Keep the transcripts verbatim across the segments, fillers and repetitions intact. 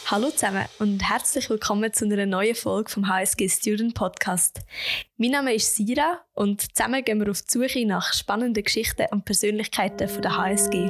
Hallo zusammen und herzlich willkommen zu einer neuen Folge vom H S G Student Podcast. Mein Name ist Sira und zusammen gehen wir auf die Suche nach spannenden Geschichten und Persönlichkeiten von der H S G.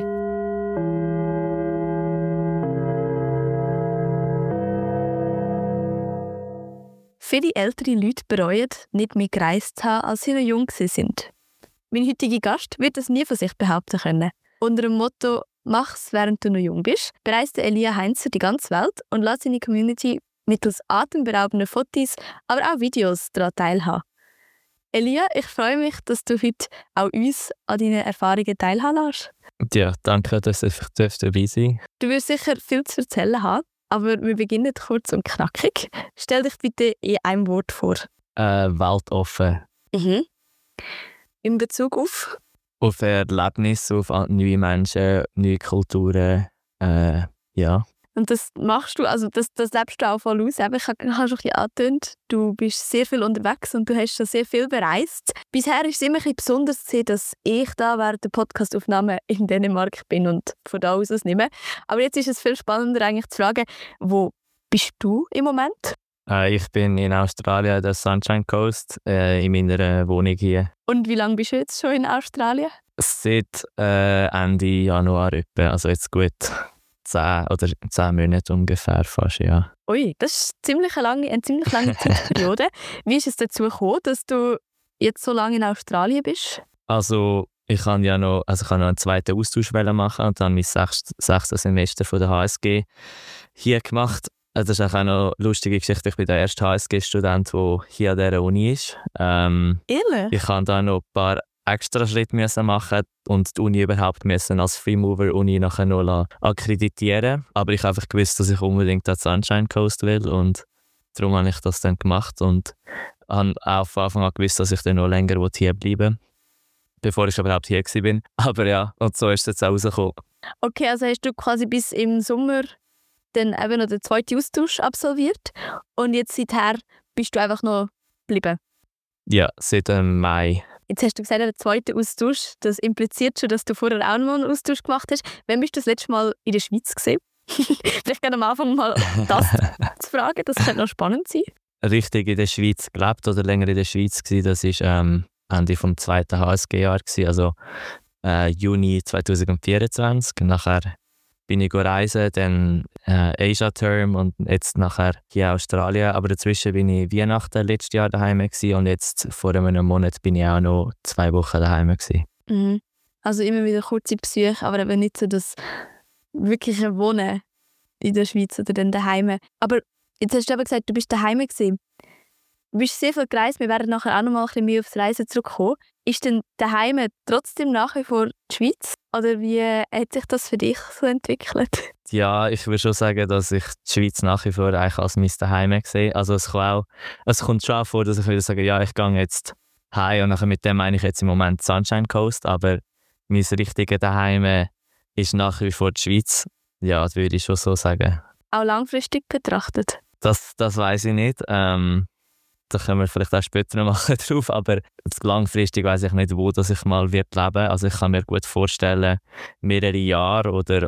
Viele ältere Leute bereuen, nicht mehr gereist zu haben, als sie noch jung sind. Mein heutiger Gast wird das nie von sich behaupten können. Unter dem Motto «Mach's, während du noch jung bist» bereist Elia Heinzer die ganze Welt und lässt seine Community mittels atemberaubender Fotos, aber auch Videos daran teilhaben. Elia, ich freue mich, dass du heute auch uns an deinen Erfahrungen teilhaben lässt. Ja, danke, dass ich dabei sein darf. Du wirst sicher viel zu erzählen haben, aber wir beginnen kurz und knackig. Stell dich bitte in einem Wort vor. Äh, weltoffen. Mhm. In Bezug auf? Auf Erlebnisse, auf neue Menschen, neue Kulturen. Äh, ja. Und das machst du, also das, das lebst du auch voll aus. Ich habe schon ein bisschen angetönt, du bist sehr viel unterwegs und du hast schon sehr viel bereist. Bisher ist es immer ein bisschen besonders gewesen, dass ich da während der Podcastaufnahme in Dänemark bin und von da aus nehme. Aber jetzt ist es viel spannender eigentlich zu fragen, wo bist du im Moment? Äh, ich bin in Australien, der Sunshine Coast, äh, in meiner Wohnung hier. Und wie lange bist du jetzt schon in Australien? Seit äh, Ende Januar etwa, also jetzt gut zehn oder zehn Monate ungefähr fast, ja. Ui, das ist ziemlich eine lange, eine ziemlich lange Zeitperiode. Wie ist es dazu gekommen, dass du jetzt so lange in Australien bist? Also ich kann ja noch, also ich kann noch einen zweiten Austausch machen und dann mein sechstes Semester von der H S G hier gemacht. Das ist auch eine noch lustige Geschichte. Ich bin der erste H S G-Student, der hier an dieser Uni ist. Ähm, Ehrlich? Ich musste da noch ein paar extra Schritte machen und die Uni überhaupt müssen als Freemover-Uni nachher noch akkreditieren. Aber ich habe einfach gewusst, dass ich unbedingt an Sunshine Coast will und darum habe ich das dann gemacht und habe auch von Anfang an gewusst, dass ich dann noch länger hier bleiben will, bevor ich überhaupt hier war. Aber ja, und so ist es jetzt auch rausgekommen. Okay, also hast du quasi bis im Sommer dann eben noch den zweiten Austausch absolviert und jetzt seither bist du einfach noch geblieben? Ja, seit dem Mai. Jetzt hast du gesagt, der zweite Austausch, das impliziert schon, dass du vorher auch noch einen Austausch gemacht hast. Wann bist du das letzte Mal in der Schweiz gewesen? Vielleicht gerne am Anfang mal das zu fragen, das könnte noch spannend sein. Richtig in der Schweiz gelebt oder länger in der Schweiz gewesen, das war ähm, Ende vom zweiten H S G-Jahr, also äh, Juni zwanzig vierundzwanzig. Nachher bin ich reisen, dann äh, Asia-Term und jetzt nachher hier Australien. Aber dazwischen bin ich Weihnachten letztes Jahr daheim gewesen und jetzt vor einem Monat bin ich auch noch zwei Wochen daheim gewesen. Mhm. Also immer wieder kurze Besuche, aber eben nicht so das wirkliche Wohnen in der Schweiz oder dann daheim. Aber jetzt hast du eben gesagt, du bist daheim gewesen. Du bist sehr viel gereist, wir werden nachher auch noch mal ein bisschen mehr aufs Reisen zurückkommen. Ist denn daheim trotzdem nach wie vor die Schweiz? Oder wie hat sich das für dich so entwickelt? Ja, ich würde schon sagen, dass ich die Schweiz nach wie vor eigentlich als mein Daheim sehe. Also es, kann auch, es kommt schon auch vor, dass ich würde sagen, ja, ich gehe jetzt heim und nachher mit dem meine ich jetzt im Moment Sunshine Coast, aber mein richtiges Daheim ist nach wie vor die Schweiz. Ja, das würde ich schon so sagen. Auch langfristig betrachtet? Das, das weiss ich nicht. Ähm, da können wir vielleicht auch später noch machen drauf, aber langfristig weiss ich nicht, wo dass ich mal wird leben. Also ich kann mir gut vorstellen, mehrere Jahre oder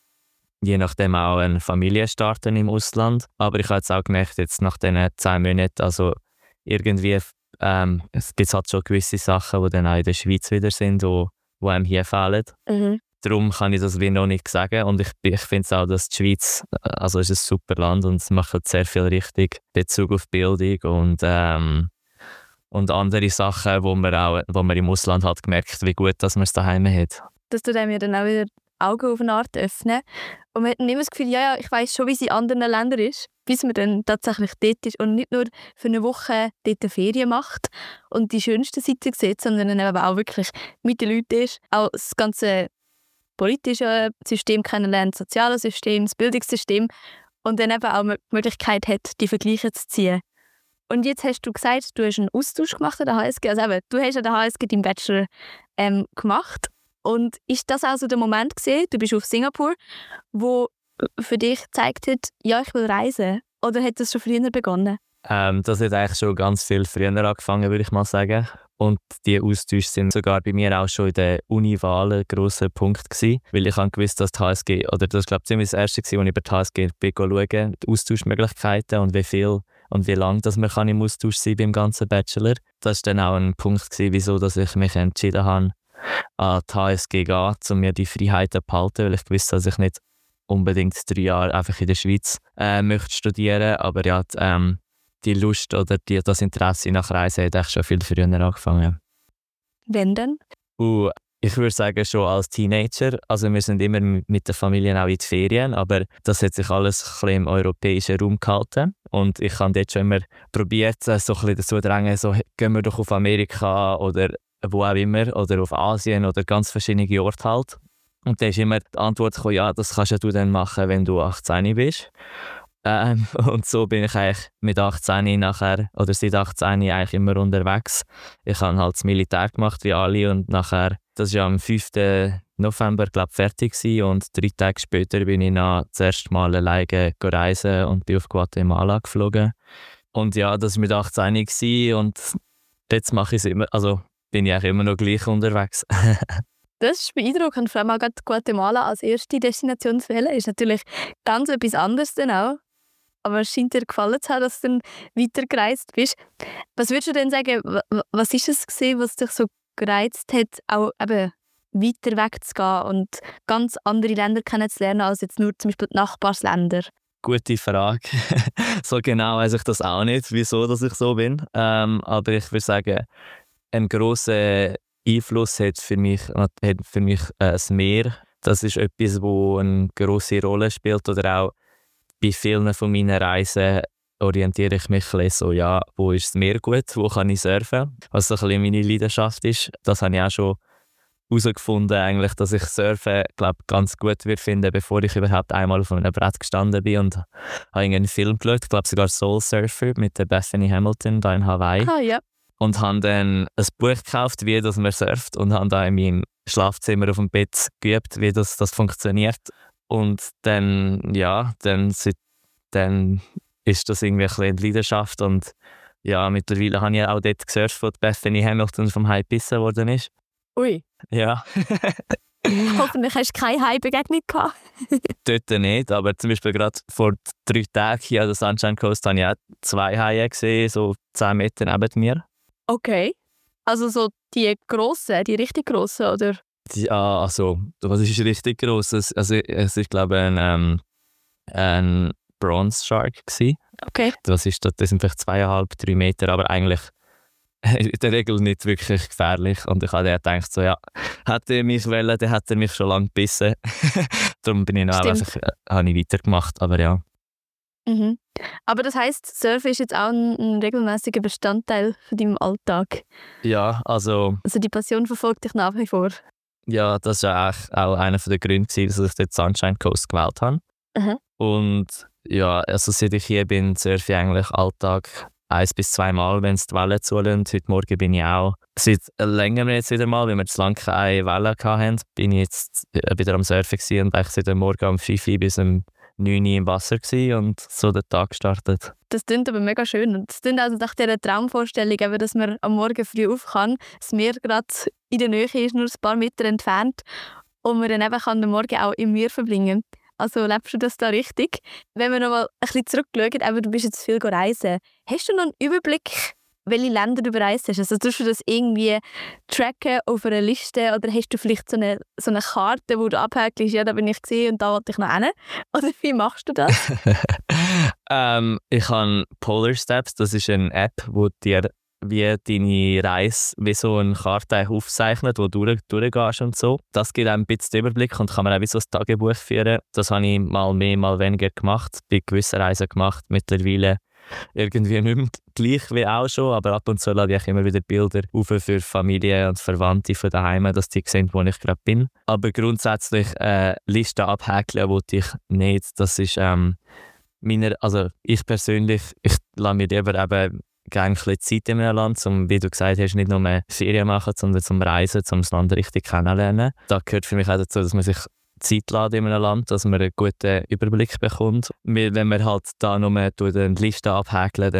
je nachdem auch eine Familie starten im Ausland. Aber ich habe jetzt auch gemerkt, jetzt nach diesen zehn Monaten, also irgendwie ähm, es gibt halt schon gewisse Sachen, die dann auch in der Schweiz wieder sind, die, die einem hier fehlen. Mhm. Darum kann ich das wie noch nicht sagen und ich, ich finde auch, dass die Schweiz, also ist ein super Land und es macht sehr viel richtig in Bezug auf Bildung und, ähm, und andere Sachen, wo man auch wo man im Ausland hat gemerkt, wie gut dass man es daheim hat. Das tut einem ja dann auch wieder die Augen auf eine Art öffnen und man hat dann immer das Gefühl, ja, ja, ich weiss schon, wie es in anderen Ländern ist, bis man dann tatsächlich dort ist und nicht nur für eine Woche dort eine Ferien macht und die schönsten Seiten sieht, sondern dann eben auch wirklich mit den Leuten ist, auch das ganze politische System kennenlernt, das soziale System, das Bildungssystem und dann eben auch die Möglichkeit hat, die Vergleiche zu ziehen. Und jetzt hast du gesagt, du hast einen Austausch gemacht an der H S G, also eben, du hast an der H S G deinen Bachelor ähm, gemacht und ist das also der Moment gewesen, du bist auf Singapur, wo für dich gezeigt hat, ja, ich will reisen, oder hat das schon früher begonnen? Ähm, das hat eigentlich schon ganz viel früher angefangen, würde ich mal sagen. Und die Austausche sind sogar bei mir auch schon in der Uni-Wahl ein grosser Punkt gewesen, weil ich habe gewusst, dass die H S G, oder das glaube ich ziemlich das erste war, als ich über die H S G bin, schauen, die Austauschmöglichkeiten und wie viel und wie lange dass man kann im Austausch sein beim ganzen Bachelor. Das war dann auch ein Punkt gewesen, wieso dass ich mich entschieden habe, an die H S G zu gehen, um mir die Freiheiten zu behalten, weil ich wusste, dass ich nicht unbedingt drei Jahre einfach in der Schweiz äh, möchte studieren, aber ja, die, ähm, die Lust oder die, das Interesse nach Reisen hat eigentlich schon viel früher angefangen. Wenn denn? Uh, ich würde sagen, schon als Teenager. Also wir sind immer mit der Familie auch in die Ferien, aber das hat sich alles ein bisschen im europäischen Raum gehalten. Und ich habe dort schon immer probiert, so ein bisschen dazu zu drängen, so, gehen wir doch auf Amerika oder wo auch immer, oder auf Asien oder ganz verschiedene Orte halt. Und da ist immer die Antwort gekommen, ja, das kannst ja du dann machen, wenn du achtzehn bist. Ähm, und so bin ich eigentlich mit achtzehn nachher, oder seit achtzehn eigentlich immer unterwegs. Ich habe halt das Militär gemacht wie alle und nachher, das war ja am fünften November glaub, fertig gewesen, und drei Tage später bin ich dann das erste Mal alleine reisen und bin auf Guatemala geflogen. Und ja, das war mit achtzehn gewesen, und jetzt mache ich es immer, also bin ich eigentlich immer noch gleich unterwegs. Das ist beeindruckend, vor allem auch gerade Guatemala als erste Destination zu wählen, ist natürlich ganz etwas anderes dann auch. Aber es scheint dir gefallen zu haben, dass du dann weitergereist bist. Was würdest du denn sagen, was ist es gewesen, was dich so gereizt hat, auch eben weiter wegzugehen und ganz andere Länder kennenzulernen, als jetzt nur zum Beispiel die Nachbarsländer? Gute Frage. So genau weiß ich das auch nicht, wieso dass ich so bin. Ähm, aber ich würde sagen, ein grosser Einfluss hat für mich, hat für mich äh, das Meer. Das ist etwas, das eine grosse Rolle spielt. Oder auch bei vielen von meinen Reisen orientiere ich mich ein bisschen so, ja, wo ist das Meer gut, wo kann ich surfen, was so ein bisschen meine Leidenschaft ist. Das habe ich auch schon herausgefunden, eigentlich, dass ich Surfen glaub, ganz gut würde finden, bevor ich überhaupt einmal auf einem Brett gestanden bin, und habe einen Film geschaut, ich glaube sogar Soul Surfer mit der Bethany Hamilton da in Hawaii. Ah, ja. Und habe dann ein Buch gekauft, wie das man surft, und habe da in meinem Schlafzimmer auf dem Bett geübt, wie das, das funktioniert. Und dann, ja, dann, dann ist das irgendwie ein bisschen eine Leidenschaft, und ja, mittlerweile habe ich auch dort gesurft, wo Bethany Hamilton vom Hai gebissen worden ist. Ui. Ja. Hoffentlich hast du keine Hai-Begegnung gehabt. Dort nicht, aber zum Beispiel gerade vor drei Tagen hier an der Sunshine Coast habe ich auch zwei Haie gesehen, so zehn Meter neben mir. Okay. Also so die grossen, die richtig grossen, oder? Ja, also, was ist richtig gross? Also, es ist, glaube ich, ein, ähm, ein Bronze Shark gewesen. Okay. Das, ist, das sind vielleicht zweieinhalb, drei Meter, aber eigentlich in der Regel nicht wirklich gefährlich. Und ich habe gedacht, so, ja, hätte er mich wollen, dann hätte er mich schon lange gebissen. Darum bin ich noch einfach, äh, habe ich weitergemacht, aber ja. Mhm. Aber das heisst, Surfen ist jetzt auch ein, ein regelmäßiger Bestandteil von deinem Alltag? Ja, also... Also die Passion verfolgt dich nach wie vor? Ja, das war auch einer der Gründe, dass ich den Sunshine Coast gewählt habe. Mhm. Und ja, also seit ich hier bin, surfe ich eigentlich Alltag eins bis zwei Mal, wenn es die Wellen zulassen. Heute Morgen bin ich auch seit längerem jetzt wieder mal, weil wir zu lange keine Wellen hatten, bin ich jetzt wieder am Surfen gewesen und eigentlich seit dem Morgen um fünf Uhr bis um neun Uhr im Wasser gewesen und so den Tag gestartet. Das klingt aber mega schön. Und das klingt also nach dieser Traumvorstellung, eben, dass man am Morgen früh auf kann, das Meer gerade in der Nähe ist, nur ein paar Meter entfernt, und man dann eben kann den Morgen auch im Meer verbringen. Also lebst du das da richtig? Wenn wir noch mal ein bisschen zurückschauen, eben, du bist jetzt viel reisen. Hast du noch einen Überblick, welche Länder du bereist hast? Also tust du das irgendwie tracken auf einer Liste, oder hast du vielleicht so eine, so eine Karte, wo du abhäkelst, ja, da bin ich gesehen und da wollte ich noch hin? Oder wie machst du das? ähm, ich habe Polar Steps, das ist eine App, die dir wie deine Reise wie so eine Karte aufzeichnet, wo du durch, durchgehst und so. Das gibt einem ein bisschen den Überblick und kann man auch wie so ein Tagebuch führen. Das habe ich mal mehr, mal weniger gemacht, bei gewissen Reisen gemacht. Mittlerweile irgendwie nicht mehr gleich wie auch schon, aber ab und zu lade ich immer wieder Bilder auf für Familie und Verwandte von daheim, dass die sehen, wo ich gerade bin. Aber grundsätzlich äh, Listen abhäkeln wollte ich nicht. Das ist ähm, meine, also ich persönlich, ich lasse mir lieber eben gerne ein bisschen Zeit in einem Land, um, wie du gesagt hast, nicht nur mehr Ferien machen, sondern zum Reisen, um das Land richtig kennenzulernen. Da gehört für mich auch dazu, dass man sich Zeit lässt in einem Land, dass man einen guten Überblick bekommt. Wenn man halt da nur eine Liste abhäkeln, dann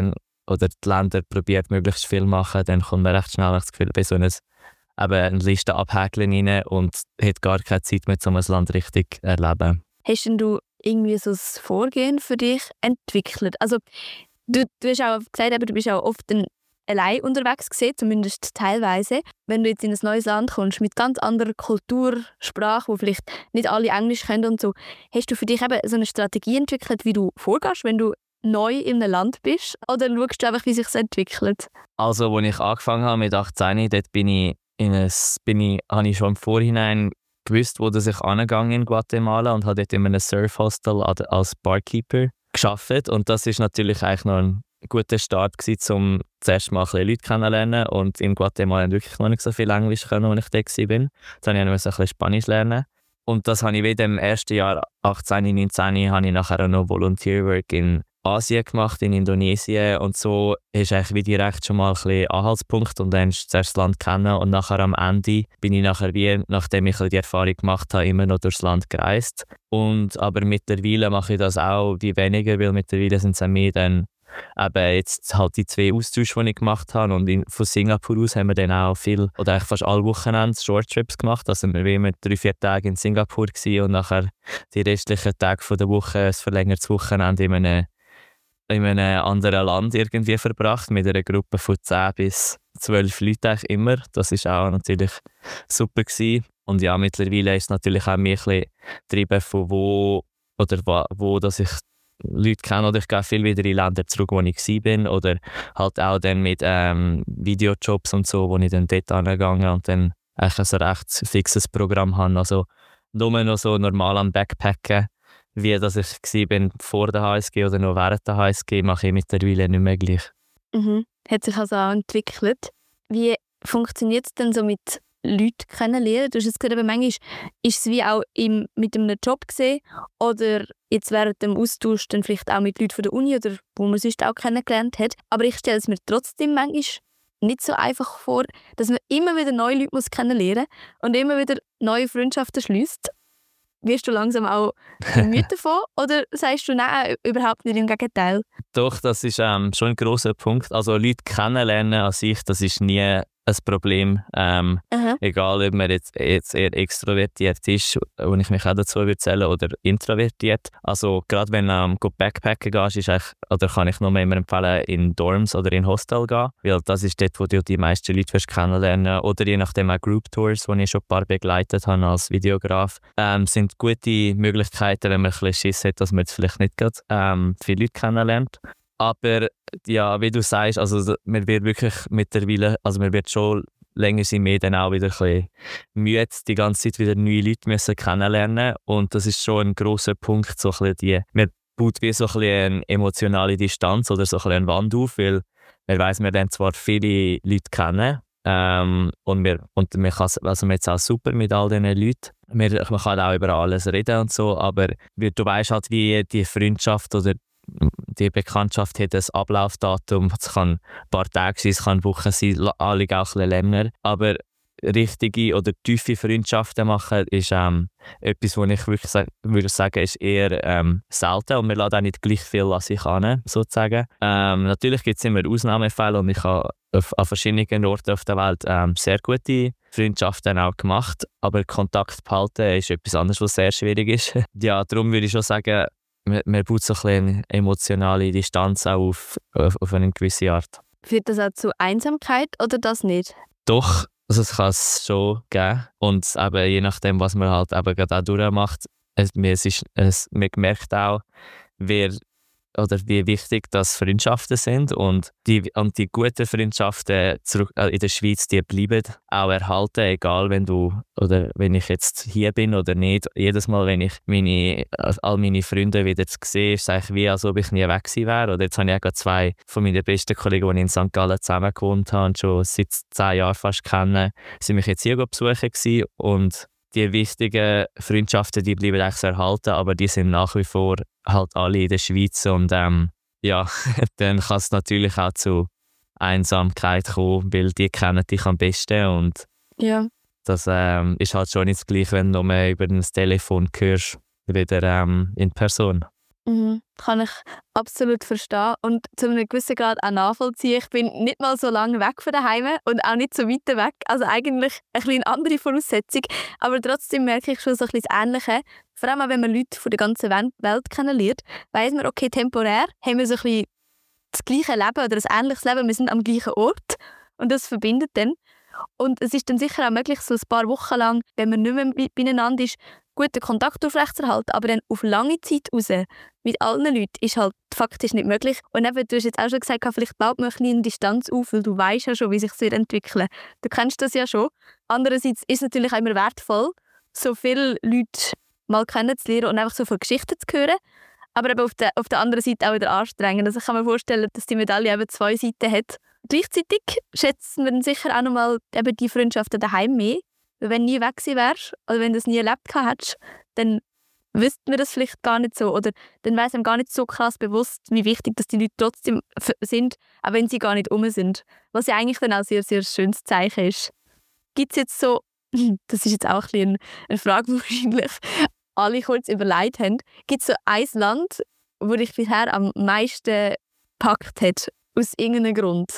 oder die Länder probiert, möglichst viel machen, dann kommt man recht schnell das Gefühl, bei so einer, eben eine Liste abhäkeln rein und hat gar keine Zeit mehr, um ein Land richtig zu erleben. Hast denn du irgendwie so ein Vorgehen für dich entwickelt? Also, du, du hast auch gesagt, eben, du bist auch oft ein allein unterwegs gewesen, zumindest teilweise. Wenn du jetzt in ein neues Land kommst, mit ganz anderer Kultur, Sprache, wo vielleicht nicht alle Englisch können und so, hast du für dich eben so eine Strategie entwickelt, wie du vorgehst, wenn du neu in einem Land bist? Oder schaust du einfach, wie sich es entwickelt? Also, als ich angefangen habe mit achtzehn, dort bin ich in ein, bin ich, habe ich schon im Vorhinein gewusst, wo ich angegangen in Guatemala und habe dort in einem Surf-Hostel als Barkeeper gearbeitet. Und das ist natürlich eigentlich noch ein guter Start gewesen, um zuerst mal ein bisschen Leute kennenzulernen. Und in Guatemala habe ich wirklich noch nicht so viel Englisch können, als ich da war. Dann musste ich ein bisschen Spanisch lernen. Und das habe ich wieder im ersten Jahr, achtzehn, neunzehn, habe ich nachher noch Volunteerwork in Asien gemacht, in Indonesien. Und so ist eigentlich wie direkt schon mal ein bisschen Anhaltspunkt und dann zuerst das Land kennen. Und nachher am Ende bin ich nachher, wie, nachdem ich die Erfahrung gemacht habe, immer noch durchs Land gereist. Und, aber mittlerweile mache ich das auch wie weniger, weil mittlerweile sind es auch mehr dann eben jetzt halt die zwei Austausche, die ich gemacht habe. Und in, von Singapur aus haben wir dann auch viel, oder eigentlich fast alle Wochenende Shorttrips gemacht. Also wir waren immer drei, vier Tage in Singapur und nachher die restlichen Tage von der Woche ein verlängertes Wochenende in einem, in einem anderen Land irgendwie verbracht, mit einer Gruppe von zehn bis zwölf Leuten eigentlich immer. Das war auch natürlich super gewesen. Und ja, mittlerweile ist es natürlich auch mehr ein bisschen getrieben von wo, oder wo, wo dass ich Leute kenne, oder ich gehe viel wieder in Länder zurück, wo ich war, oder halt auch dann mit ähm, Videojobs und so, wo ich dann dort angegangen und dann eigentlich ein recht fixes Programm habe. Also nur noch so normal am Backpacken, wie dass ich war vor der H S G oder noch während der H S G, mache ich mittlerweile nicht mehr gleich. Mhm. Hat sich also auch entwickelt. Wie funktioniert es denn so mit Leute kennenlernen? Du hast jetzt gerade, manchmal ist es wie auch im, mit einem Job gesehen oder jetzt während dem Austausch dann vielleicht auch mit Leuten von der Uni oder wo man sonst auch kennengelernt hat. Aber ich stelle es mir trotzdem manchmal nicht so einfach vor, dass man immer wieder neue Leute muss kennenlernen und immer wieder neue Freundschaften schließt. Wirst du langsam auch müde davon oder sagst du nein, überhaupt nicht, im Gegenteil? Doch, das ist ähm, schon ein grosser Punkt. Also Leute kennenlernen an sich, das ist nie ein Problem. Ähm, egal, ob man jetzt, jetzt eher extrovertiert ist, wo ich mich auch dazu würde zählen, oder introvertiert. Also gerade wenn du ähm, Backpacken gehst, ist eigentlich, oder kann ich nur immer empfehlen, in Dorms oder in Hostel gehen, weil das ist dort, wo du die meisten Leute kennenlernen. Oder je nachdem auch Group Tours, die ich schon ein paar begleitet habe als Videograf, ähm, sind gute Möglichkeiten, wenn man ein bisschen Schiss hat, dass man jetzt vielleicht nicht gerade ähm, viele Leute kennenlernt. Aber ja, wie du sagst, also man wird wirklich mittlerweile, also man wird schon länger sind wir dann auch wieder ein bisschen müde, die ganze Zeit wieder neue Leute müssen kennenlernen. Und das ist schon ein grosser Punkt, so ein bisschen die, man baut wie so ein bisschen eine emotionale Distanz oder so ein bisschen eine Wand auf, weil man weiss, wir lernen zwar viele Leute kennen, ähm, und, wir, und man kann, also man ist auch super mit all diesen Leuten. Man, man kann auch über alles reden und so, aber wie, du weißt halt, wie die Freundschaft oder die Bekanntschaft hat ein Ablaufdatum. Es kann ein paar Tage sein, es kann Wochen sein, alle auch ein bisschen länger. Aber richtige oder tiefe Freundschaften machen ist ähm, etwas, was ich wirklich sa- würde sagen, ist eher ähm, selten. Und wir laden auch nicht gleich viel an sich an, sozusagen. Ähm, natürlich gibt es immer Ausnahmefälle und ich habe auf, an verschiedenen Orten auf der Welt ähm, sehr gute Freundschaften auch gemacht. Aber Kontakt behalten ist etwas anderes, was sehr schwierig ist. Ja, darum würde ich schon sagen, man, man baut so ein eine emotionale Distanz auch auf, auf, auf eine gewisse Art. Führt das auch zu Einsamkeit oder das nicht? Doch, also es kann es schon geben. Und eben, je nachdem, was man halt eben gerade auch durchmacht, es, es ist, es, man merkt auch, wer oder wie wichtig das Freundschaften sind. Und die, und die guten Freundschaften zurück, äh, in der Schweiz, die bleiben auch erhalten, egal wenn du oder wenn ich jetzt hier bin oder nicht. Jedes Mal, wenn ich meine, all meine Freunde wieder sehe, ist es eigentlich wie, als ob ich nie weg gewesen wäre. Oder jetzt habe ich auch zwei von meinen besten Kollegen, die in Sankt Gallen zusammen gewohnt haben und schon seit zehn Jahren fast kennen, sind mich jetzt hier besuchen gewesen. Und die wichtigen Freundschaften, die bleiben eigentlich erhalten, aber die sind nach wie vor halt alle in der Schweiz. Und ähm, ja, dann kann es natürlich auch zu Einsamkeit kommen, weil die kennen dich am besten. Und ja. das ähm, ist halt schon nicht das Gleiche, wenn du nur über das Telefon hörst, wieder ähm, in Person. Mhm. Kann ich absolut verstehen und zu einem gewissen Grad auch nachvollziehen. Ich bin nicht mal so lange weg von daheim und auch nicht so weit weg. Also eigentlich ein bisschen eine andere Voraussetzung. Aber trotzdem merke ich schon so ein bisschen das Ähnliche. Vor allem auch, wenn man Leute von der ganzen Wen- Welt kennenlernt, weiss man, okay, temporär haben wir so ein bisschen das gleiche Leben oder ein ähnliches Leben. Wir sind am gleichen Ort und das verbindet dann. Und es ist dann sicher auch möglich, so ein paar Wochen lang, wenn man nicht mehr mit- beieinander ist, guten Kontakt aufrechtzuerhalten. Aber dann auf lange Zeit raus mit allen Leuten ist halt faktisch nicht möglich. Und eben, du hast jetzt auch schon gesagt, vielleicht baut man ein bisschen eine Distanz auf, weil du weißt ja schon, wie sich es entwickeln. Du kennst das ja schon. Andererseits ist es natürlich auch immer wertvoll, so viele Leute mal kennenzulernen und einfach so von Geschichten zu hören. Aber eben auf der, auf der anderen Seite auch wieder anstrengend. Also ich kann mir vorstellen, dass die Medaille eben zwei Seiten hat. Gleichzeitig schätzen wir dann sicher auch nochmal eben die Freundschaften daheim mehr. Weil wenn du nie weg gewesen wärst oder wenn du es nie erlebt hättest, dann wüssten wir das vielleicht gar nicht so. Oder dann wäre es einem gar nicht so krass bewusst, wie wichtig dass die Leute trotzdem f- sind, auch wenn sie gar nicht um sind. Was ja eigentlich dann auch ein sehr, sehr schönes Zeichen ist. Gibt es jetzt so, das ist jetzt auch ein bisschen eine Frage, die wahrscheinlich alle kurz überlegt haben, gibt es so ein Land, wo dich bisher am meisten gepackt hat, aus irgendeinem Grund?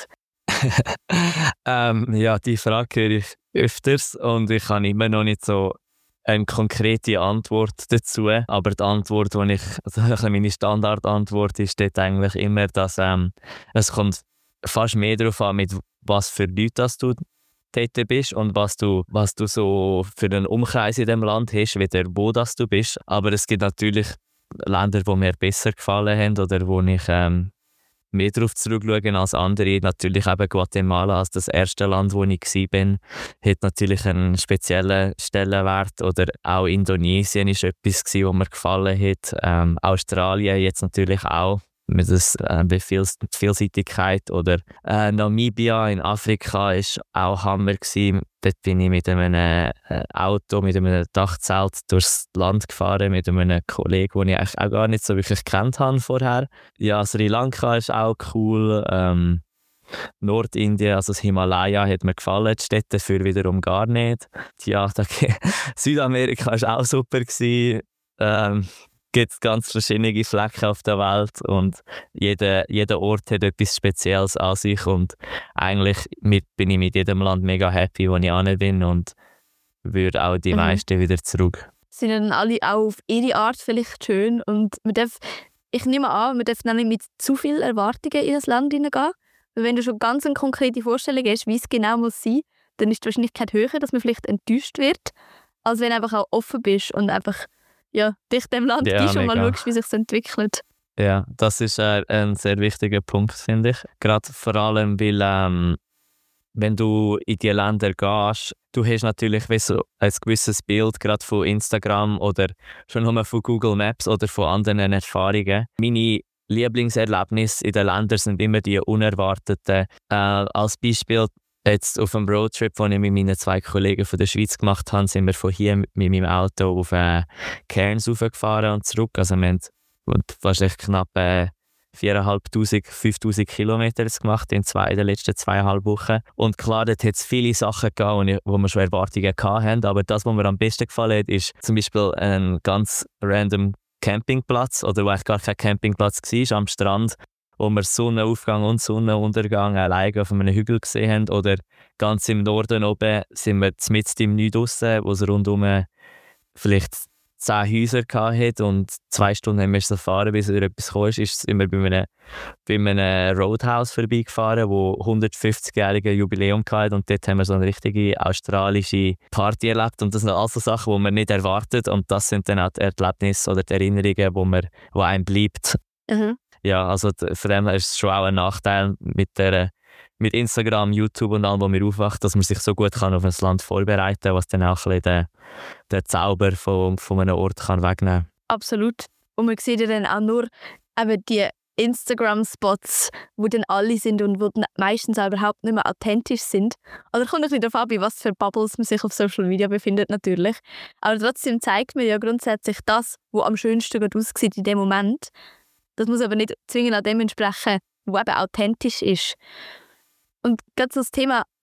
ähm, ja, die Frage höre ich öfters und ich habe immer noch nicht so eine konkrete Antwort dazu. Aber die Antwort, die ich, also meine Standardantwort ist dort eigentlich immer, dass ähm, es kommt fast mehr darauf an, mit was für Leuten dass du dort bist und was du, was du so für einen Umkreis in dem Land hast, wieder wo das du bist. Aber es gibt natürlich Länder, die mir besser gefallen haben oder wo ich ähm, mehr darauf zurückschauen als andere. Natürlich eben Guatemala als das erste Land, wo ich war, hat natürlich einen speziellen Stellenwert. Oder auch Indonesien war etwas, was mir gefallen hat. Ähm, Australien jetzt natürlich auch. Mit der äh, Viels Vielseitigkeit. Oder äh, Namibia in Afrika war auch Hammer gewesen. Dort bin ich mit einem äh, Auto, mit einem Dachzelt durchs Land gefahren, mit einem Kollegen, den ich eigentlich auch gar nicht so wirklich kennt habe vorher. Ja, Sri Lanka ist auch cool. Ähm, Nordindien, also das Himalaya, hat mir gefallen. Die Städte dafür wiederum gar nicht. Ja, da, Südamerika war auch super gewesen. Ähm, gibt ganz verschiedene Flecken auf der Welt und jeder, jeder Ort hat etwas Spezielles an sich und eigentlich mit, bin ich mit jedem Land mega happy, wo ich hin bin und würde auch die Mhm. meisten wieder zurück. Sind ja dann alle auch auf ihre Art vielleicht schön und man darf, ich nehme an, man darf dann nicht mit zu vielen Erwartungen in das Land hineingehen. Weil wenn du schon ganz eine konkrete Vorstellung hast, wie es genau muss sein, dann ist die Wahrscheinlichkeit höher, dass man vielleicht enttäuscht wird, als wenn du einfach auch offen bist und einfach ja, dich dem Land Ja, gibst und mal mega. schaust, wie es sich entwickelt. Ja, das ist äh, ein sehr wichtiger Punkt, finde ich. Gerade vor allem, weil ähm, wenn du in die Länder gehst, du hast natürlich wie so ein gewisses Bild, gerade von Instagram oder schon nur von Google Maps oder von anderen Erfahrungen. Meine Lieblingserlebnisse in den Ländern sind immer die unerwarteten. Äh, als Beispiel jetzt auf einem Roadtrip, den ich mit meinen zwei Kollegen von der Schweiz gemacht habe, sind wir von hier mit meinem Auto auf äh, Cairns raufgefahren und zurück. Also wir haben wahrscheinlich knapp äh, viertausendfünfhundert, fünftausend Kilometer gemacht in, zwei, in den letzten zweieinhalb Wochen. Und klar, dort hat es viele Sachen gegeben, wo wir schon Erwartungen hatten. Aber das, was mir am besten gefallen hat, ist zum Beispiel ein ganz random Campingplatz, oder wo eigentlich gar kein Campingplatz war, am Strand, wo wir Sonnenaufgang und Sonnenuntergang alleine auf einem Hügel gesehen haben. Oder ganz im Norden oben sind wir mitten im Nichts draussen, wo es rundum vielleicht zehn Häuser hatte und zwei Stunden haben wir so fahren, bis wieder etwas kam, ist sind wir bei einem, bei einem Roadhouse vorbeigefahren, wo hundertfünfzigjährige Jubiläum hatte und dort haben wir so eine richtige australische Party erlebt und das sind alles so Sachen, die man nicht erwartet und das sind dann auch die Erlebnisse oder die Erinnerungen, wo, man, wo einem bleibt. Mhm. Ja, also von dem her ist es schon auch ein Nachteil mit der mit Instagram, YouTube und allem, wo man aufwacht, dass man sich so gut kann auf ein Land vorbereiten kann, was dann auch ein bisschen den, den Zauber von, von einem Ort kann wegnehmen kann. Absolut. Und man sieht ja dann auch nur eben die Instagram-Spots, wo dann alle sind und wo dann meistens auch überhaupt nicht mehr authentisch sind. Oder kommt ein bisschen darauf an, bei was für Bubbles man sich auf Social Media befindet natürlich. Aber trotzdem zeigt mir ja grundsätzlich das, was am schönsten gerade aussieht in dem Moment. Das muss aber nicht zwingend an dem entsprechen, was eben authentisch ist. Und gerade so das Thema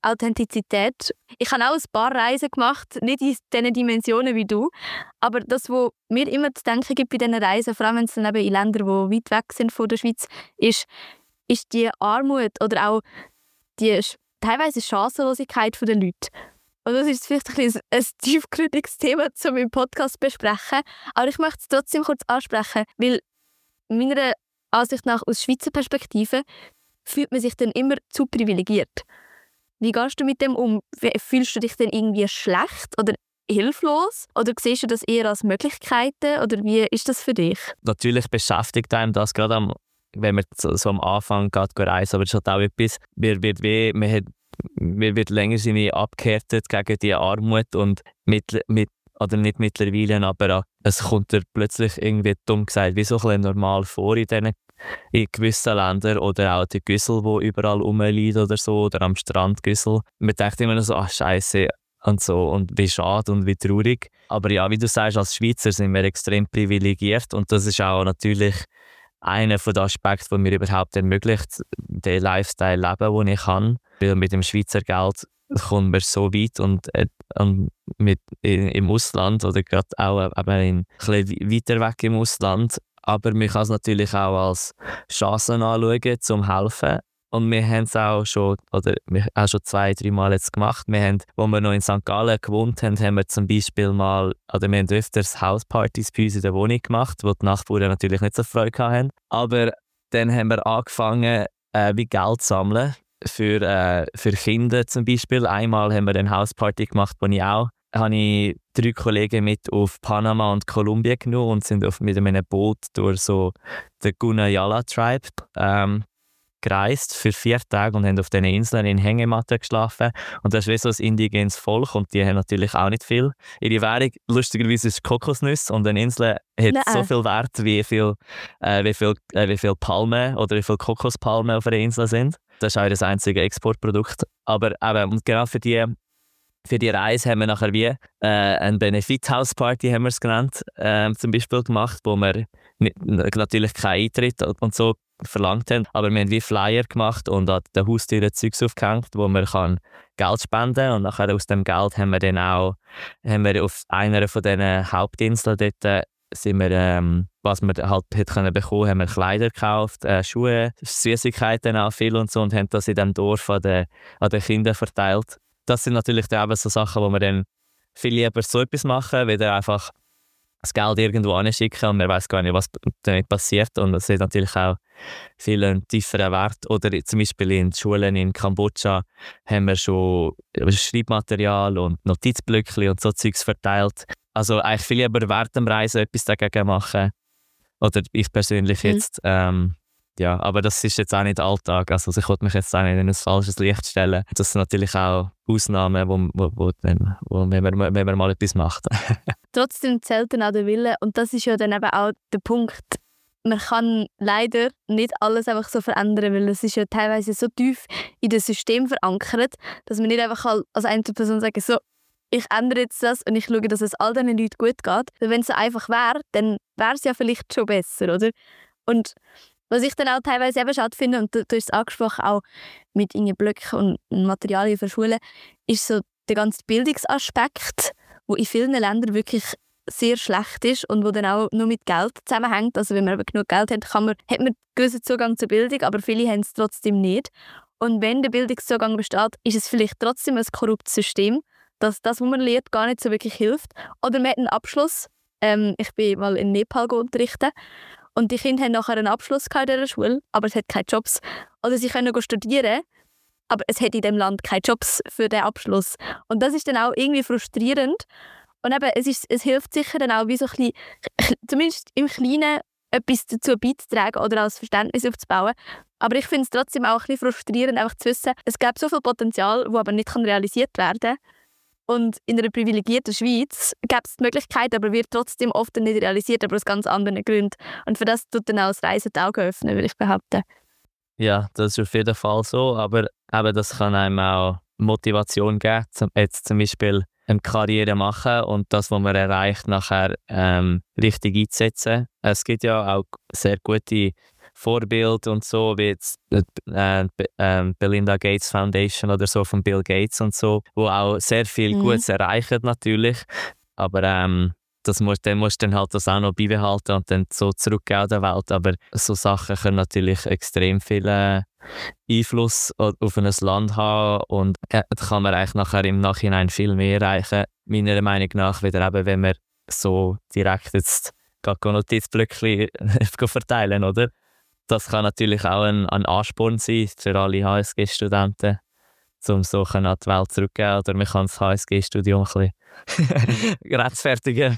Authentizität. Ich habe auch ein paar Reisen gemacht, nicht in diesen Dimensionen wie du, aber das, was mir immer zu denken gibt bei diesen Reisen, vor allem wenn es dann eben in Länder, die weit weg sind von der Schweiz, ist, ist die Armut oder auch die teilweise Chancenlosigkeit der Leute. Und das ist vielleicht ein, bisschen ein tiefgründiges Thema, um im Podcast zu besprechen. Aber ich möchte es trotzdem kurz ansprechen, weil meiner Ansicht nach aus Schweizer Perspektive fühlt man sich dann immer zu privilegiert. Wie gehst du mit dem um? Fühlst du dich dann irgendwie schlecht oder hilflos? Oder siehst du das eher als Möglichkeiten? Oder wie ist das für dich? Natürlich beschäftigt einem das gerade am, wenn man so, so am Anfang geht, reisen, aber das ist halt auch etwas, mir wird weh, man hat, mir wird länger seine abgehärtet gegen die Armut und mit, mit oder nicht mittlerweile, aber es kommt dir plötzlich irgendwie dumm gesagt, wie so ein bisschen normal vor in, diesen, in gewissen Ländern oder auch die Güssel, die überall rumliegen oder so, oder am Strand Güssel. Man denkt immer noch so, ach Scheiße und so und wie schade und wie traurig. Aber ja, wie du sagst, als Schweizer sind wir extrem privilegiert und das ist auch natürlich einer der Aspekte, der mir überhaupt ermöglicht, den Lifestyle leben, den ich kann. Weil mit dem Schweizer Geld kommt man so weit und, äh, und mit, in, im Ausland oder gerade auch eben in, ein bisschen weiter weg im Ausland. Aber man kann es natürlich auch als Chance anschauen, zum helfen. Und wir haben es auch schon, oder wir auch schon zwei, drei Mal jetzt gemacht. Wir haben, als wir noch in Sankt Gallen gewohnt haben, haben wir zum Beispiel mal, oder wir haben öfters Hauspartys bei uns in der Wohnung gemacht, wo die Nachbarn natürlich nicht so Freude hatten. Aber dann haben wir angefangen, äh, wie Geld zu sammeln für, äh, für Kinder zum Beispiel. Einmal haben wir eine Hausparty gemacht, wo ich auch habe ich drei Kollegen mit auf Panama und Kolumbien genommen und sind auf, mit einem Boot durch so den Gunayala Tribe ähm, gereist für vier Tage und haben auf diesen Inseln in Hängematten geschlafen. Und das ist wie so ein indigenes Volk und die haben natürlich auch nicht viel. Ihre Währung, lustigerweise, ist Kokosnüsse und eine Insel hat Nein. so viel Wert, wie viel, äh, wie viel, äh, wie viel Palmen oder wie viele Kokospalmen auf einer Insel sind. Das ist auch das einzige Exportprodukt. Aber eben, und genau für die Für die Reise haben wir nachher wie äh, eine Benefit-House-Party, haben wir es genannt, äh, zum Beispiel gemacht, wo wir nicht, natürlich keinen Eintritt und so verlangt haben, aber wir haben wie Flyer gemacht und an den Haustüren Zeugs aufgehängt, wo man kann Geld spenden kann. Und nachher aus dem Geld haben wir dann auch haben wir auf einer von diesen Hauptinseln dort äh, sind wir, ähm, was wir halt hätte können bekommen, haben wir Kleider gekauft, äh, Schuhe, Süßigkeiten auch viel und so und haben das in diesem Dorf an den, an den Kindern verteilt. Das sind natürlich dann eben so Sachen, wo wir dann viel lieber so etwas machen, wie einfach das Geld irgendwo hinschicken und man weiß gar nicht, was damit passiert. Und es hat natürlich auch viel einen tieferen Wert. Oder zum Beispiel in den Schulen in Kambodscha haben wir schon Schreibmaterial und Notizblöcke und so Zeugs verteilt. Also eigentlich viel lieber während dem Reisen etwas dagegen machen. Oder ich persönlich jetzt. Mhm. Ähm, Ja, aber das ist jetzt auch nicht Alltag. Also ich wollte mich jetzt auch nicht in ein falsches Licht stellen. Das sind natürlich auch Ausnahmen, wo, wo, wo, dann, wo wenn, man, wenn man mal etwas macht. Trotzdem zählt dann auch der Wille. Und das ist ja dann eben auch der Punkt. Man kann leider nicht alles einfach so verändern, weil es ist ja teilweise so tief in das System verankert, dass man nicht einfach als Einzelperson sagen so, ich ändere jetzt das und ich schaue, dass es all diesen Leuten gut geht. Weil wenn es so einfach wäre, dann wäre es ja vielleicht schon besser, oder? Und was ich dann auch teilweise eben schade finde, und du, du hast es angesprochen, auch mit Blöcken und Materialien für Schulen, ist so der ganze Bildungsaspekt, der in vielen Ländern wirklich sehr schlecht ist und wo dann auch nur mit Geld zusammenhängt. Also wenn man eben genug Geld hat, kann man, hat man einen gewissen Zugang zur Bildung, aber viele haben es trotzdem nicht. Und wenn der Bildungszugang besteht, ist es vielleicht trotzdem ein korruptes System, dass das, was man lernt, gar nicht so wirklich hilft. Oder man hat einen Abschluss. Ähm, ich bin mal in Nepal unterrichten. Und die Kinder haben nachher einen Abschluss in dieser Schule, aber es hat keine Jobs. Oder sie können studieren, aber es hat in diesem Land keine Jobs für den Abschluss. Und das ist dann auch irgendwie frustrierend. Und eben, es, ist, es hilft sicher dann auch, wie so ein bisschen, zumindest im Kleinen etwas dazu beizutragen oder als Verständnis aufzubauen. Aber ich finde es trotzdem auch ein bisschen frustrierend, einfach zu wissen, es gibt so viel Potenzial, das aber nicht realisiert werden kann. Und in einer privilegierten Schweiz gibt es die Möglichkeit, aber wird trotzdem oft nicht realisiert, aber aus ganz anderen Gründen. Und für das tut dann auch das Reisen die Augen öffnen, würde ich behaupten. Ja, das ist auf jeden Fall so, aber eben, das kann einem auch Motivation geben, zum, jetzt zum Beispiel eine Karriere machen und das, was man erreicht, nachher ähm, richtig einzusetzen. Es gibt ja auch sehr gute Vorbild und so, wie jetzt die äh, äh, Belinda Gates Foundation oder so von Bill Gates und so, wo auch sehr viel Mhm. Gutes erreichen natürlich, aber ähm, das musst, dann musst du dann halt das auch noch beibehalten und dann so zurückgeben der Welt, aber so Sachen können natürlich extrem viel äh, Einfluss auf ein Land haben und äh, da kann man eigentlich nachher im Nachhinein viel mehr erreichen, meiner Meinung nach, wieder eben, wenn man so direkt jetzt gar Notizblöckchen verteilen, oder? Das kann natürlich auch ein, ein Ansporn sein für alle H S G-Studenten, um so an die Welt zurückzugeben, oder man kann das H S G-Studium ein bisschen rechtfertigen.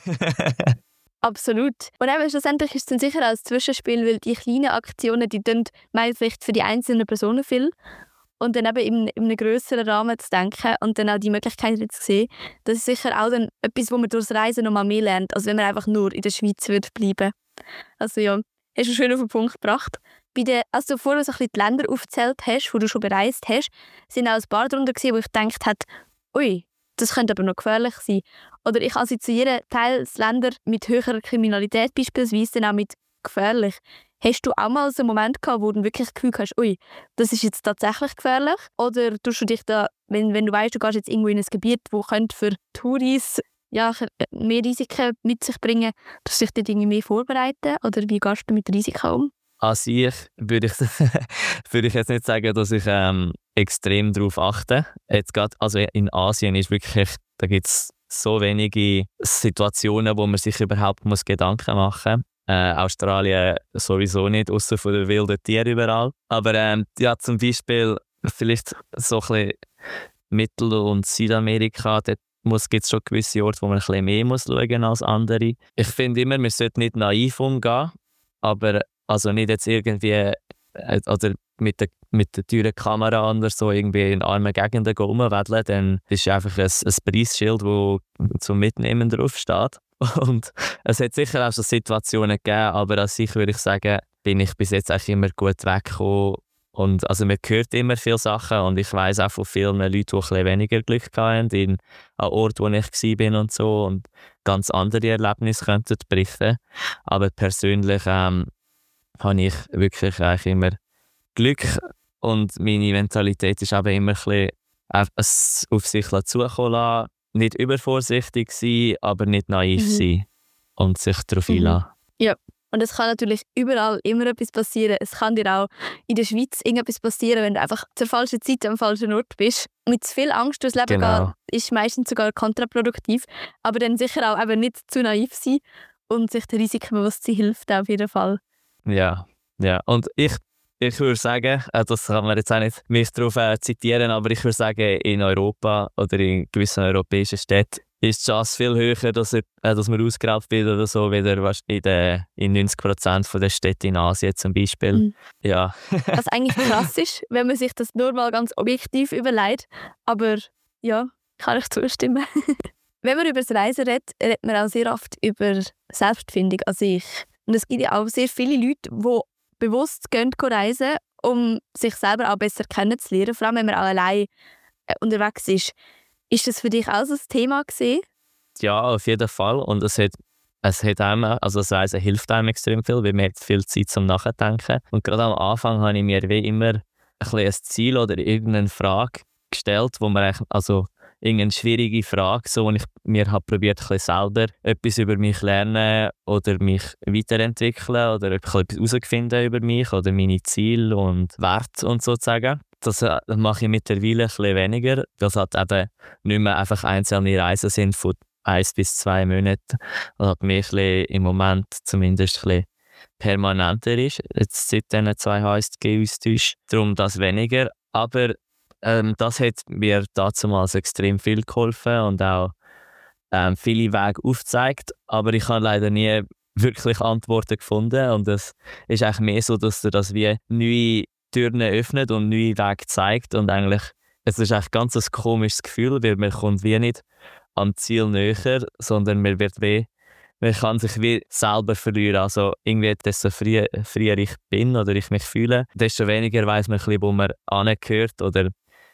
Absolut. Und eben schlussendlich ist es dann sicher auch ein Zwischenspiel, weil die kleinen Aktionen, die tun meist vielleicht für die einzelnen Personen viel. Und dann eben in, in einem grösseren Rahmen zu denken und dann auch die Möglichkeiten zu sehen, das ist sicher auch dann etwas, wo man durchs Reisen noch mal mehr lernt, als wenn man einfach nur in der Schweiz wird bleiben. Also ja, hast du schön auf den Punkt gebracht. Bei den, als du vorher so ein bisschen die Länder aufgezählt hast, wo du schon bereist hast, sind auch ein paar darunter gewesen, wo ich gedacht habe, ui, das könnte aber noch gefährlich sein. Oder ich also zu jedem Teil Länder mit höherer Kriminalität beispielsweise dann auch mit gefährlich. Hast du auch mal so einen Moment gehabt, wo du wirklich das Gefühl hast, ui, das ist jetzt tatsächlich gefährlich? Oder tust du dich da, wenn, wenn du weißt, du gehst jetzt irgendwo in ein Gebiet, wo könnte für Touris ja, mehr Risiken mit sich bringen, tust du dich dort irgendwie mehr vorbereiten? Oder wie gehst du mit Risiken um? An sich würde ich, würde ich jetzt nicht sagen, dass ich ähm, extrem darauf achte. Jetzt grad, also in Asien ist wirklich, da gibt es so wenige Situationen, wo man sich überhaupt muss Gedanken machen muss. Äh, Australien sowieso nicht, außer von den wilden Tieren überall. Aber ähm, ja, zum Beispiel vielleicht so ein bisschen Mittel- und Südamerika, dort gibt es schon gewisse Orte, wo man ein bisschen mehr muss schauen als andere. Ich finde immer, man sollte nicht naiv umgehen, aber also nicht jetzt irgendwie äh, oder mit der, mit der teuren Kamera oder so irgendwie in armen Gegenden rumwedeln, dann ist einfach ein, ein Preisschild, das zum Mitnehmen draufsteht. Und es hat sicher auch so Situationen gegeben, aber an sich würde ich sagen, bin ich bis jetzt eigentlich immer gut weggekommen. Und also man hört immer viele Sachen und ich weiss auch von vielen Leuten, die ein bisschen weniger Glück hatten, in an Orten, wo ich war und so, und ganz andere Erlebnisse könnten berichten. Aber persönlich ähm, habe ich wirklich eigentlich immer Glück und meine Mentalität ist eben immer ein bisschen es auf sich zukommen lassen, nicht übervorsichtig sein, aber nicht naiv Mhm. sein und sich darauf Mhm. einlassen. Ja, und es kann natürlich überall immer etwas passieren. Es kann dir auch in der Schweiz irgendetwas passieren, wenn du einfach zur falschen Zeit am falschen Ort bist. Mit zu viel Angst durchs Leben Genau. gehen ist meistens sogar kontraproduktiv, aber dann sicher auch eben nicht zu naiv sein und sich der Risiken bewusst sein hilft auf jeden Fall. Ja, ja. Und ich, ich würde sagen, äh, das kann man jetzt auch nicht mich darauf äh, zitieren, aber ich würde sagen, in Europa oder in gewissen europäischen Städten ist die Chance viel höher, dass, er, äh, dass man ausgeraubt wird oder so, wieder in, de, in neunzig Prozent der Städte in Asien zum Beispiel. Mhm. Ja. Was eigentlich krass ist, wenn man sich das nur mal ganz objektiv überlegt. Aber ja, kann ich zustimmen. Wenn man über das Reisen redet, redet man auch sehr oft über Selbstfindung an sich. Und es gibt ja auch sehr viele Leute, die bewusst gehen reisen, um sich selber auch besser kennenzulernen, vor allem wenn man auch allein äh, unterwegs ist. Ist das für dich auch so ein Thema gewesen? Ja, auf jeden Fall. Und es hat, es hat einem, also das Reisen hilft einem extrem viel, weil man hat viel Zeit zum Nachdenken. Und gerade am Anfang habe ich mir wie immer ein, bisschen ein Ziel oder irgendeine Frage gestellt, wo man eigentlich, also irgendeine schwierige Frage, so, wo ich mir habe probiert, ein bisschen selber etwas über mich lernen oder mich weiterentwickeln oder etwas herausfinden über mich oder meine Ziele und Werte und sozusagen. Das äh, mache ich mittlerweile ein bisschen weniger, weil es halt eben nicht mehr einfach einzelne Reisen sind von eins bis zwei Monaten, was halt mehr ein bisschen im Moment zumindest ein bisschen permanenter ist, jetzt seit diesen zwei H S G-Austausch. Darum das weniger, aber ähm, das hat mir damals extrem viel geholfen und auch ähm, viele Wege aufgezeigt, aber ich habe leider nie wirklich Antworten gefunden und es ist eigentlich mehr so, dass du das wie neue Türen öffnet und neue Wege zeigt und eigentlich, es ist eigentlich ganz ein komisches Gefühl, weil man kommt wie nicht am Ziel näher, sondern man wird wie, man kann sich wie selber verlieren, also irgendwie desto früher, früher ich bin oder ich mich fühle, desto weniger weiss man ein bisschen, wo man angehört oder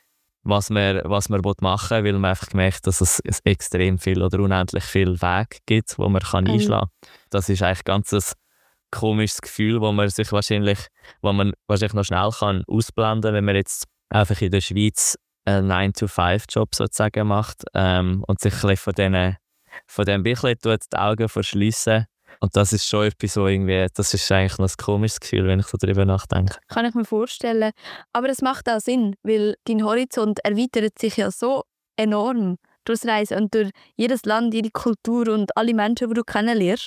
was man, was man machen will, weil man einfach gemerkt, dass es extrem viel oder unendlich viel Wege gibt, wo man kann Mhm. einschlagen kann. Das ist eigentlich ganz ein komisches Gefühl, wo man sich wahrscheinlich, wo man wahrscheinlich noch schnell kann ausblenden kann, wenn man jetzt einfach in der Schweiz einen nine to five Job sozusagen macht ähm, und sich ein bisschen von, denen, von dem bisschen tut die Augen verschliessen. Und das ist schon etwas, so irgendwie, das ist eigentlich noch ein komisches Gefühl, wenn ich so darüber nachdenke. Kann ich mir vorstellen. Aber es macht auch Sinn, weil dein Horizont erweitert sich ja so enorm durchs Reisen und durch jedes Land, jede Kultur und alle Menschen, die du kennenlernst.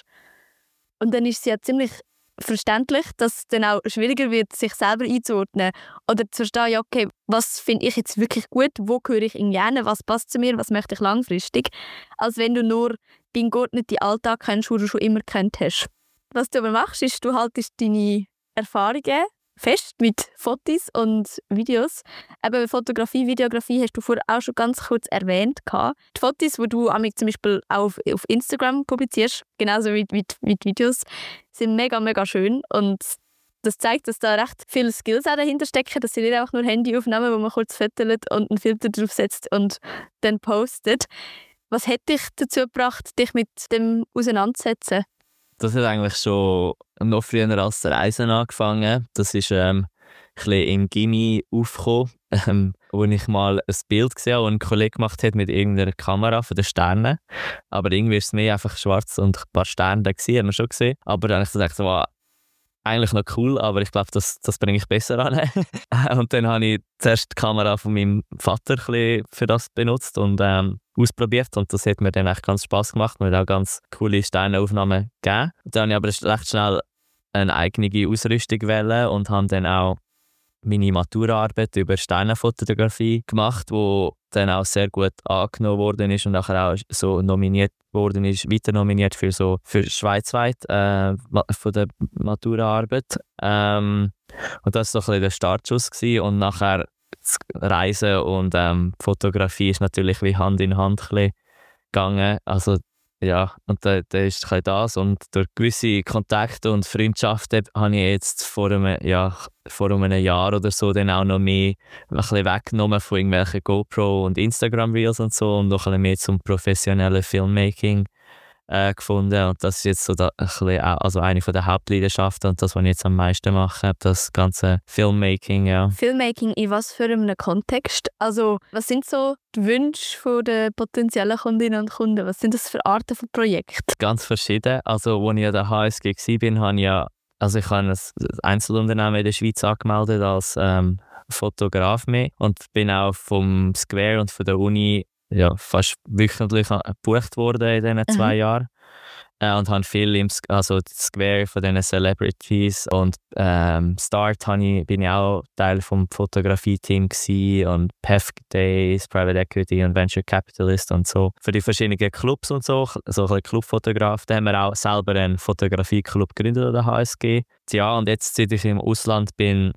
Und dann ist es ja ziemlich verständlich, dass es dann auch schwieriger wird, sich selber einzuordnen oder zu verstehen, ja, okay, was finde ich jetzt wirklich gut, wo gehöre ich irgendwie hin, was passt zu mir, was möchte ich langfristig, als wenn du nur deinen geordneten Alltag kennst, den du schon immer kennt hast. Was du aber machst, ist, du haltest deine Erfahrungen fest mit Fotos und Videos. Eben Fotografie, Videografie hast du vorher auch schon ganz kurz erwähnt. Die Fotos, die du zum Beispiel auch auf, auf Instagram publizierst, genauso wie mit, mit Videos, sind mega, mega schön. Und das zeigt, dass da recht viele Skills auch dahinter stecken. Das sind nicht einfach nur Handyaufnahmen, wo man kurz fotolt und einen Filter draufsetzt und dann postet. Was hat dich dazu gebracht, dich mit dem auseinanderzusetzen? Das hat eigentlich schon noch früher als das Reisen angefangen. Das ist ähm, ein bisschen im Gymi aufgekommen, ähm, wo ich mal ein Bild gesehen habe, das ein Kollege gemacht hat mit irgendeiner Kamera von den Sternen. Aber irgendwie war es mehr einfach schwarz und ein paar Sterne da gewesen, hat man schon gesehen. Aber dann habe ich gedacht, wow, eigentlich noch cool, aber ich glaube, das, das bringe ich besser an. Und dann habe ich zuerst die Kamera von meinem Vater ein bisschen für das benutzt und ähm, ausprobiert und das hat mir dann echt ganz Spass gemacht und mir auch ganz coole Sternaufnahmen gegeben. Dann habe ich aber recht schnell eine eigene Ausrüstung wählen und habe dann auch meine Maturaarbeit über Sternenfotografie gemacht, wo dann auch sehr gut angenommen worden ist und nachher auch so nominiert worden ist, weiter nominiert für so für schweizweit äh, von der Maturaarbeit. Ähm, und das war so ein bisschen der Startschuss gewesen. Und nachher das Reisen und ähm, Fotografie ist natürlich wie Hand in Hand ein bisschen gegangen. Also ja, und da, da ist ein bisschen das und durch gewisse Kontakte und Freundschaften habe ich jetzt vor einem, ja, vor einem Jahr oder so dann auch noch mehr ein bisschen weggenommen von irgendwelchen GoPro und Instagram Reels und so und noch ein bisschen mehr zum professionellen Filmmaking äh, gefunden und das ist jetzt so da, ein bisschen auch, also eine von der Hauptleidenschaften und das, was ich jetzt am meisten mache, das ganze Filmmaking, ja. Filmmaking in was für einem Kontext? Also was sind so die Wünsche der potenziellen Kundinnen und Kunden? Was sind das für Arten von Projekten? Ganz verschieden. Also als ich an der H S G war, habe ich ja, also ich habe ein Einzelunternehmen in der Schweiz angemeldet als ähm, Fotograf mehr und bin auch vom Square und von der Uni ja, fast wöchentlich gebucht worden in diesen zwei mhm. Jahren. Äh, und habe viel im also Square von diesen Celebrities und ähm, Start ich, bin ich auch Teil vom Fotografie-Team gewesen und P E F Days, Private Equity und Venture Capitalist und so. Für die verschiedenen Clubs und so, so ein Clubfotograf. Da haben wir auch selber einen Fotografie-Club gegründet an der H S G. Ja, und jetzt, seit ich im Ausland bin,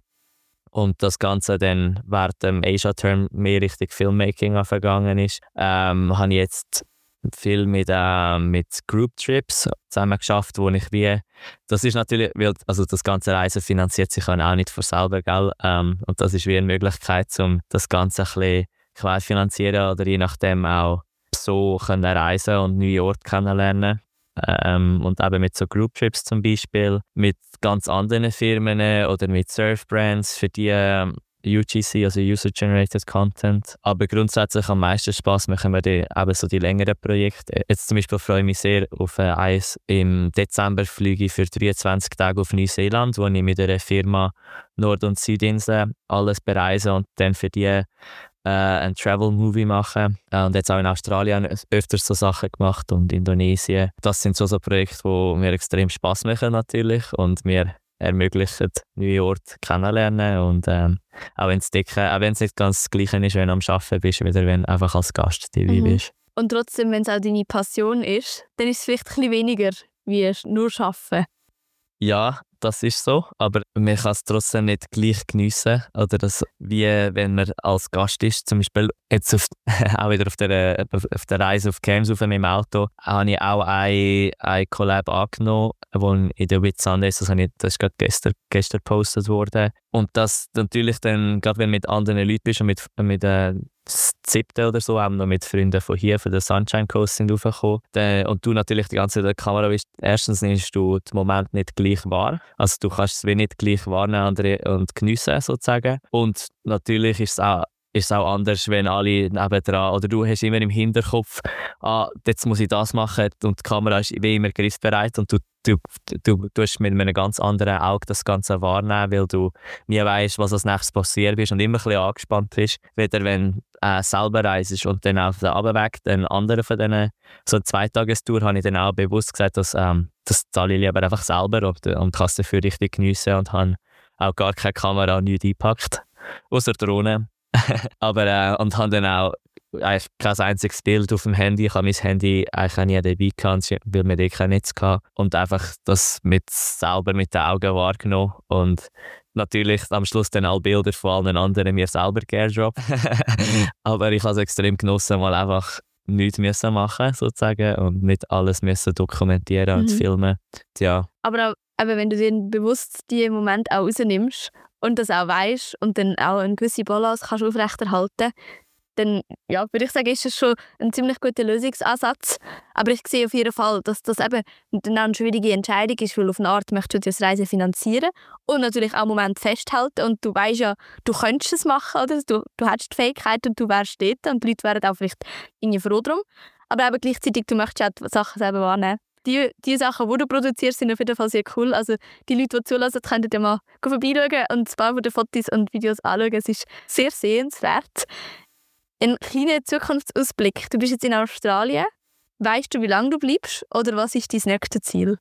und das Ganze dann während dem Asia-Term mehr Richtung Filmmaking vergangen ist, ähm, habe ich jetzt viel mit, äh, mit Group-Trips zusammen geschafft, wo ich wie, das ist natürlich, weil, also das ganze Reisen finanziert sich auch nicht von selber, gell? Ähm, und das ist wie eine Möglichkeit, um das Ganze ein bisschen querfinanzieren oder je nachdem auch so können reisen und neue Orte kennenlernen. Ähm, und eben mit so Group-Trips zum Beispiel, mit ganz anderen Firmen oder mit Surf-Brands für die ähm, U G C, also User-Generated Content. Aber grundsätzlich am meisten Spass machen wir die, eben so die längeren Projekte. Jetzt zum Beispiel freue ich mich sehr auf äh, eins. Im Dezember fliege ich für dreiundzwanzig Tage auf Neuseeland, wo ich mit einer Firma Nord- und Südinsel alles bereise und dann für die Äh, ein Travel-Movie machen. Äh, und jetzt auch in Australien öfters so Sachen gemacht und Indonesien. Das sind so, so Projekte, die mir extrem Spass machen natürlich und mir ermöglichen, neue Orte kennenlernen und ähm, auch entdecken, auch wenn es nicht ganz das Gleiche ist, wenn du am Arbeiten bist, wieder wenn du einfach als Gast dabei mhm. bist. Und trotzdem, wenn es auch deine Passion ist, dann ist es vielleicht ein bisschen weniger wie nur Arbeiten. Ja, das ist so, aber man kann es trotzdem nicht gleich geniessen. Oder das, wie wenn man als Gast ist, zum Beispiel jetzt auf, auch wieder auf der, auf der Reise auf Cairns auf meinem Auto, habe ich auch ein, ein Collab angenommen, wo in der Whitsundays, das, ich, das ist gerade gestern, gestern gepostet worden. Und das natürlich dann, gerade wenn du mit anderen Leuten bist und mit, mit äh, das siebte oder so, auch noch mit Freunden von hier, von der Sunshine Coast sind raufgekommen. Dann- Und du natürlich die ganze Zeit in der Kamera bist, erstens nimmst du den Moment nicht gleich wahr. Also du kannst es wie nicht gleich wahrnehmen und re- und geniessen sozusagen. Und natürlich ist es auch ist es auch anders, wenn alle nebendran, oder du hast immer im Hinterkopf, ah, jetzt muss ich das machen und die Kamera ist wie immer griffbereit und du, du, du, du tust mit einem ganz anderen Auge das Ganze wahrnehmen, weil du nie weißt, was als nächstes passiert bist und immer ein bisschen angespannt bist. Weder wenn du äh, selber reist und dann auf den Abweg, den anderen von diesen, so eine Zweitagestour, habe ich dann auch bewusst gesagt, dass ähm, das zahle ich lieber einfach selber und, und kann es dafür richtig geniessen und habe auch gar keine Kamera, nichts eingepackt, außer Drohne. Aber äh, und habe dann auch eigentlich kein einziges Bild auf dem Handy. Ich habe mein Handy eigentlich auch nie dabei gehabt, weil wir dort kein Netz hatten. Und einfach das mit, selber mit den Augen wahrgenommen. Und natürlich am Schluss dann auch Bilder von allen anderen mir selber geairdroppt. Aber ich habe es extrem genossen, mal einfach nichts müssen machen sozusagen und nicht alles müssen dokumentieren und Mhm. filmen. Ja. Aber auch, eben, wenn du dir bewusst die Moment auch rausnimmst und das auch weißt und dann auch eine gewisse Balance kannst aufrechterhalten, dann ja, würde ich sagen, ist das schon ein ziemlich guter Lösungsansatz. Aber ich sehe auf jeden Fall, dass das eben dann auch eine schwierige Entscheidung ist, weil auf eine Art möchtest du das Reisen finanzieren und natürlich auch einen Moment festhalten und du weißt ja, du könntest es machen, oder? Du, du hättest die Fähigkeit und du wärst dort und die Leute wären auch vielleicht irgendwie froh drum. Aber eben gleichzeitig, du möchtest auch die Sachen selber wahrnehmen. Die, die Sachen, die du produzierst, sind auf jeden Fall sehr cool. Also die Leute, die zulassen, können ja mal vorbeischauen und ein paar von den Fotos und Videos anschauen. Es ist sehr sehenswert. Ein kleiner Zukunftsausblick. Du bist jetzt in Australien. Weißt du, wie lange du bleibst oder was ist dein nächstes Ziel?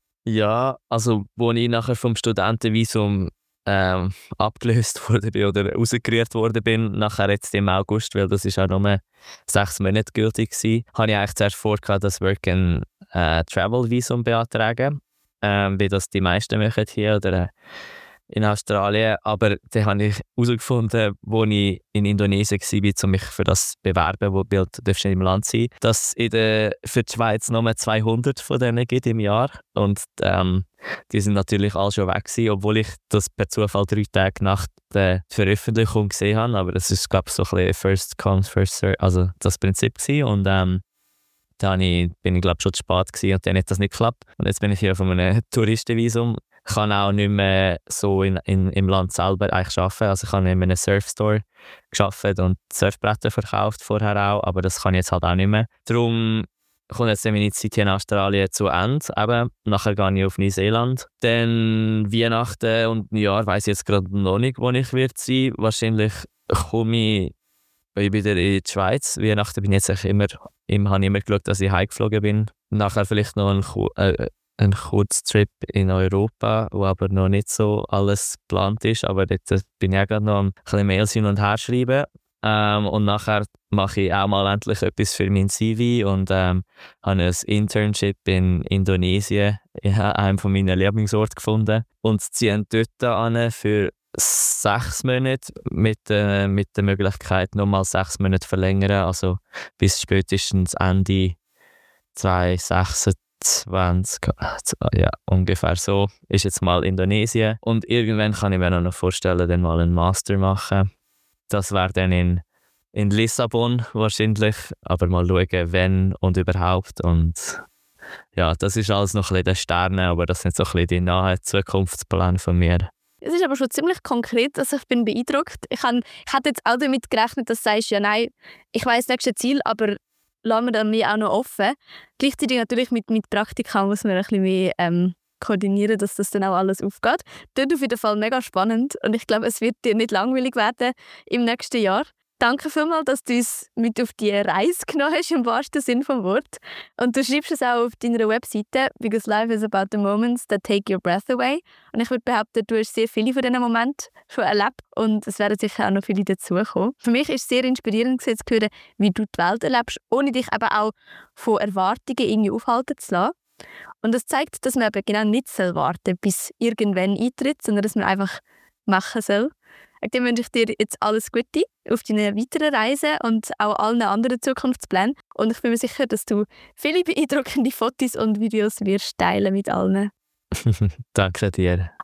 Ja, also als ich nachher vom Studentenvisum ähm, abgelöst wurde bin oder rausgerührt worden bin, nachher jetzt im August, weil das ist auch nur sechs Monate gültig war, habe ich eigentlich zuerst vor, das Work and äh, Travel Visum beantragen, ähm, wie das die meisten machen hier oder äh, in Australien. Aber dann habe ich herausgefunden, als ich in Indonesien war, um mich für das zu bewerben, wo Bild darfst nicht im Land sein, dass es in der, für die Schweiz nur zweihundert von denen gibt im Jahr. Und ähm, die sind natürlich alle schon weg gewesen, obwohl ich das per Zufall drei Tage nach der Veröffentlichung gesehen habe. Aber das ist, glaube ich, so ein bisschen First Come, First Serve, also das Prinzip gewesen. Und ähm, dann bin ich, glaube ich, schon zu spät gewesen und dann hat das nicht geklappt. Und jetzt bin ich hier auf einem Touristenvisum. Ich kann auch nicht mehr so in, in, im Land selber eigentlich arbeiten. Also ich habe in einem Surfstore gearbeitet und Surfbretter verkauft vorher auch, aber das kann ich jetzt halt auch nicht mehr. Darum kommt jetzt meine Zeit hier in Australien zu Ende. Eben, nachher gehe ich auf Neuseeland. Dann Weihnachten und Neujahr weiss ich jetzt gerade noch nicht, wo ich wird sein. Wahrscheinlich komme ich wieder in die Schweiz. Weihnachten bin ich jetzt immer, immer, habe ich immer geschaut, dass ich heimgeflogen bin. Nachher vielleicht noch ein äh, ein Kurztrip in Europa, wo aber noch nicht so alles geplant ist. Aber dort bin ich auch gerade noch ein bisschen Mails hin und her schreiben. Ähm, und nachher mache ich auch mal endlich etwas für mein C V und ähm, habe ein Internship in Indonesien, in einem von meinen Lieblingsorten gefunden. Und ziehe dort an für sechs Monate mit, äh, mit der Möglichkeit, nochmal sechs Monate verlängern. Also bis spätestens Ende zwanzig sechsundzwanzig. zwanzig, ja, ungefähr so, ist jetzt mal Indonesien. Und irgendwann kann ich mir noch vorstellen, dann mal einen Master machen. Das wäre dann in, in Lissabon wahrscheinlich, aber mal schauen, wenn und überhaupt. Und ja, das ist alles noch ein bisschen der Sterne, aber das sind so ein bisschen die nahen Zukunftspläne von mir. Es ist aber schon ziemlich konkret, also ich bin beeindruckt. Ich, habe, ich hätte jetzt auch damit gerechnet, dass du sagst, ja nein, ich weiss das nächste Ziel, aber lassen wir dann mir auch noch offen. Gleichzeitig natürlich mit, mit Praktika muss man ein bisschen mehr ähm, koordinieren, dass das dann auch alles aufgeht. Das ist auf jeden Fall mega spannend und ich glaube, es wird dir nicht langweilig werden im nächsten Jahr. Danke vielmals, dass du uns mit auf die Reise genommen hast, im wahrsten Sinne des Wortes. Und du schreibst es auch auf deiner Webseite, «Because life is about the moments that take your breath away». Und ich würde behaupten, du hast sehr viele von diesen Momenten schon erlebt und es werden sicher auch noch viele dazukommen. Für mich war es sehr inspirierend zu hören, wie du die Welt erlebst, ohne dich eben auch von Erwartungen irgendwie aufhalten zu lassen. Und das zeigt, dass man eben genau nicht warten soll, bis irgendwann eintritt, sondern dass man einfach machen soll. Dann wünsche ich dir jetzt alles Gute auf deiner weiteren Reise und auch allen anderen Zukunftsplänen. Und ich bin mir sicher, dass du viele beeindruckende Fotos und Videos wirst teilen mit allen. Danke dir.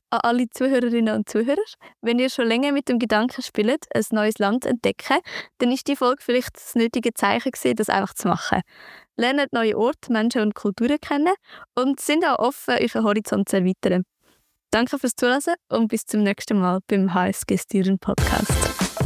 an alle Zuhörerinnen und Zuhörer. Wenn ihr schon länger mit dem Gedanken spielt, ein neues Land zu entdecken, dann ist die Folge vielleicht das nötige Zeichen gewesen, das einfach zu machen. Lernt neue Orte, Menschen und Kulturen kennen und sind auch offen, euren Horizont zu erweitern. Danke fürs Zuhören und bis zum nächsten Mal beim H S G Styren Podcast.